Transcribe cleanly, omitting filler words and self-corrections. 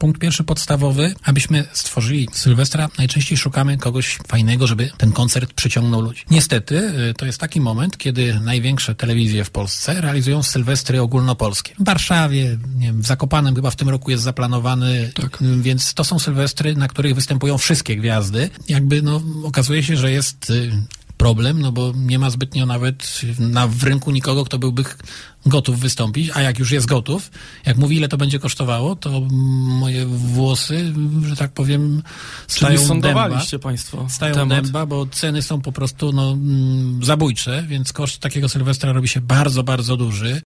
punkt pierwszy podstawowy, abyśmy stworzyli Sylwestra, najczęściej szukamy kogoś fajnego, żeby ten koncert przyciągnął ludzi. Niestety, to jest taki moment, kiedy największe telewizje w Polsce realizują sylwestry ogólnopolskie. W Warszawie, nie wiem, w Zakopanem chyba w tym roku jest zaplanowany, więc to są sylwestry, na których występują wszystkie gwiazdy. Jakby, okazuje się, że jest problem, bo nie ma zbytnio nawet w rynku nikogo, kto byłby gotów wystąpić, a jak już jest gotów, jak mówi, ile to będzie kosztowało, to moje włosy, że tak powiem, stają dęba. Państwo stają dęba, bo ceny są po prostu zabójcze, więc koszt takiego sylwestra robi się bardzo, bardzo duży.